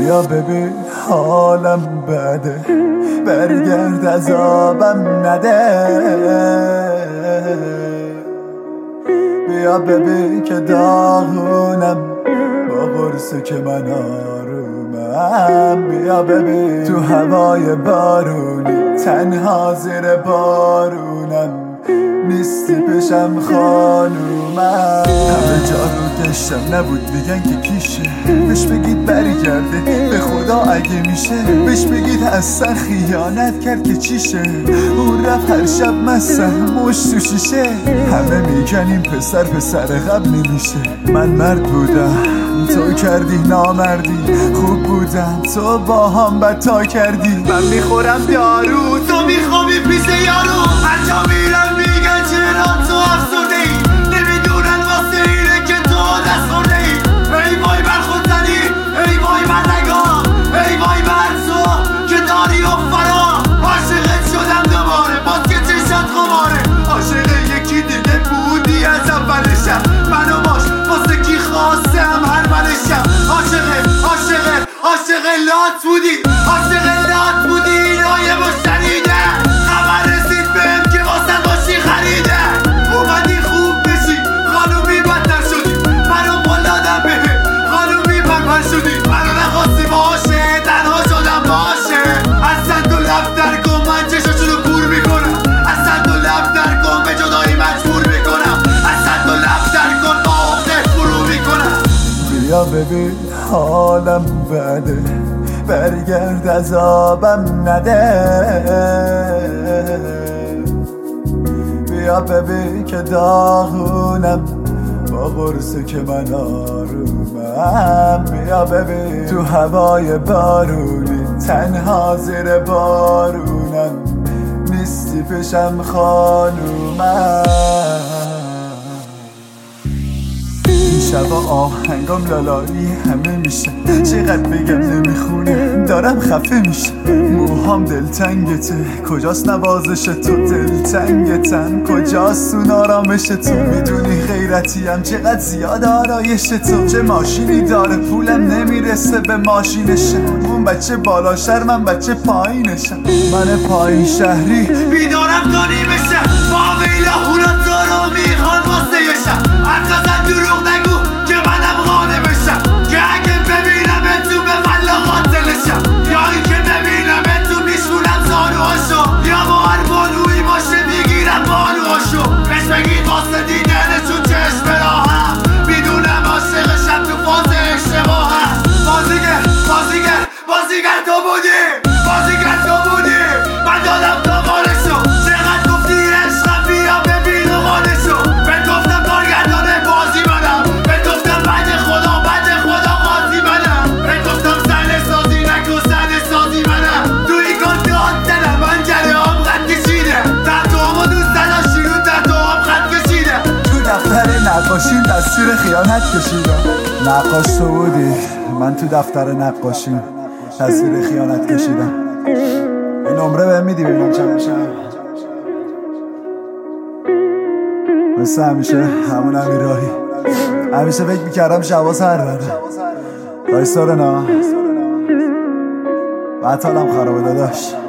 بیا ببین حالم بده، برگرد عذابم نده. بیا ببین که داغونم با قرصه که من آرومم. بیا ببین تو هوای بارونی تنها زیر بارونم، نیستی پیشم خانومم. همه جا رو گشتم نبود میگن که کیشه، بهش بگید برگرده به خدا اگه میشه، بهش بگید اصلا خیانت کرد که چیشه. اون رفت هر شب مستم مشت تو شیشه. همه میگن این پسر قبل نمیشه. من مرد بودم تو کردی نامردی، خوب بودم تو با هم بد کردی. من میخورم دارو تو میخوابی پیش یارو، هر جا میرم میگن چرا تو افسرده‌ای، نمیدونن واسه اینه که تو دست خورده‌ای. ای وای بر خودزنی، ای وای بر نگاه، ای وای بر تو که داری و فرا. عاشقت شدم دوباره باز که چشات خماره، عاشق یکی دیگه بودی از اولشم. منو باش واسه کی خواستم هر منشم. عاشق لات بودی، عاشق لات بودی. اینایه با شنیده خبر رسید بهم که واسه باشی خریده. اومدی خوب بشی خانومی بدتر شدی، منو بلادم بهه خانومی پرپر شدی. منو نخواستی باشه تنها شدم باشه. اصلا تو لب در کن من چشاشونو کور میکنم، اصلا تو لب در کن به جدایی مجبور میکنم، اصلا تو لب در کن با عقده فرو میکنم. بیا ببین حالم بده، برگرد عذابم نده. بیا ببین که داغونم با قرصه که من آرومم. بیا ببین تو هوای بارونی تنها زیر بارونم، نیستی پیشم خانومم. شبا آهنگام لالایی همه میشه، چقدر بگم نمیخونه دارم خفه میشه. موهام دلتنگته کجاست نوازش تو، دلتنگتم کجاست اون آرامش تو. میدونی غیرتیم چقدر زیاد آرایش تو، چه ماشینی داره پولم نمیرسه به ماشینشم. اون بچه بالا شهر من بچه پایینشم، من پایین شهری بیدارم تا نیمشم. با ویلاهونا تو رو میخوان واسه یشم، حتی دروغ نگو که منم خانه بشم، که اگه ببینم تو به فلا قاتلشم، یا این که ببینم تو میشونم زانوهاشو، یا با هر بانوی باشه میگیرم بانوهاشو. بهش بگید واسه دیدنشون چشم براهم، میدونم عاشقشم تو فاز اشتباهم. بازیگر تو بودی، بازیگر تو بودی. من دادم تو مالشو، چقدر گفتی عشقم بیا ببین و مالشو. بهت گفتم کارگردانه بازی منم، بهت گفتم بد خدا قاضی منم، بهت گفتم صحنه سازی نکن صحنه سازی منم. تو این کار داد زدم من جره هم خط کشیده، تحتوامو دوست نداشتی رو تحتوام خط کشیده. تو دفتر نقاشیم دستور خیانت کشیدم. نقاش تو بودی، من تو دفتر نقاشیم تصویر خیانت کشیدم. این نمره بهم میدی ببینم چند میشه؟ مثل همیشه همون امیراهی، همیشه فکر میکردم شبا سر بره بایستاره نا، بعد حالم خرابه داداش.